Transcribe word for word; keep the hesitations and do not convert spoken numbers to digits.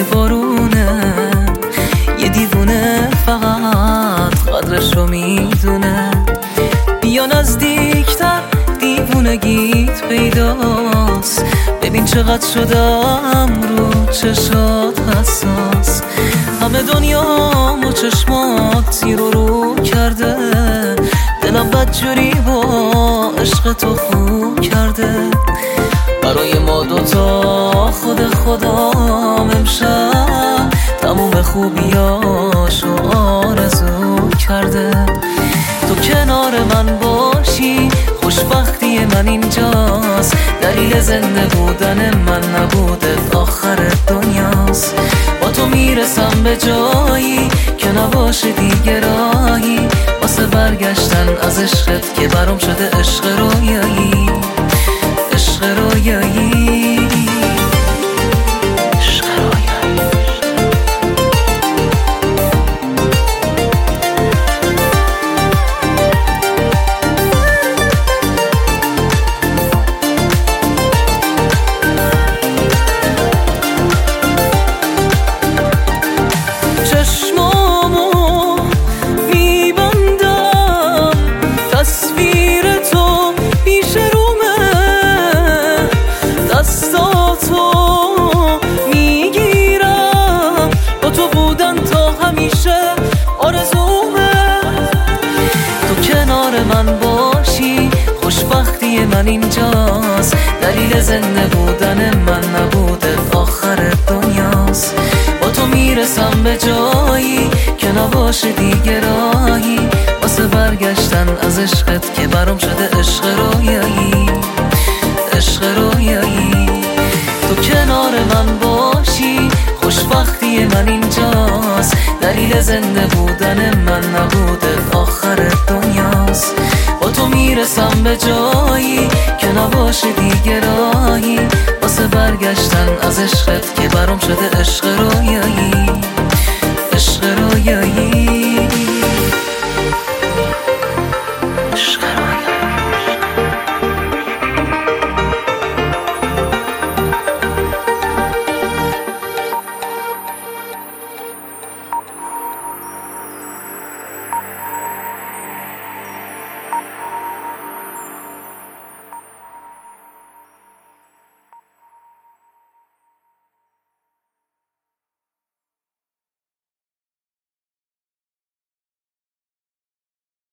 صدای بارونه، یه دیوونه فقط قدرش رو میدونه. بیا نزدیکتر دیوونگیت پیداست، ببین چقدر شدم رو چشات حساس. همه دنیامو چشمات زیر و رو کرده، دلم بدجوری با عشق تو خو کرده. برای ما دوتا خود خدام امشب تموم خوبیاشو آرزو کرده. تو کنار من باشی خوشبختی من اینجاست، دلیل زنده بودن من نبوده آخر دنیاست. با تو میرسم به جایی که نباشه دیگه راهی واسه برگشتن از عشقت که برام شده عشق رویایی، عشق رویایی. من باشی خوشبختی من اینجاست، دلیل زنده بودن من نبوده آخر دنیاست. با تو میرسم به جایی که نباشه دیگه راهی واسه برگشتن از عشقت که برام شده عشق رویایی، عشق رویایی. تو کنار من باشی خوشبختی من اینجاست، دلیل زنده بودن من نبوده آخر دنیاست. با تو میرسم به جایی که نباشه دیگه راهی واسه برگشتن از عشقت که برام شده عشق رویایی.